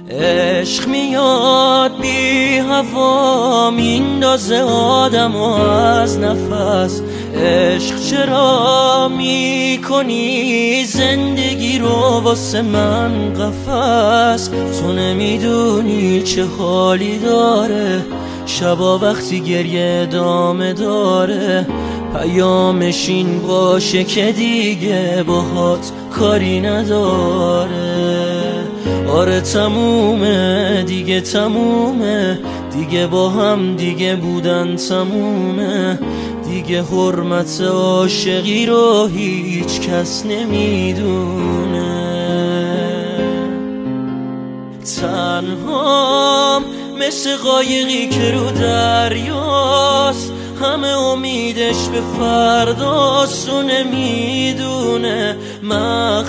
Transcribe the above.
عشق میاد بی هوا میندازه آدم از نفس. عشق چرا میکنی زندگی رو واسه من قفس؟ تو نمیدونی چه حالی داره شبا وقتی گریه ادامه داره. پیامش این باشه که دیگه باهات کاری نداره. آره تمومه دیگه، تمومه دیگه، با هم دیگه بودن تمومه دیگه. حرمت عاشقی رو هیچ کس نمیدونه. تنهام مثل قایقی که رو دریاست، همه امیدش به فرداست و نمیدونه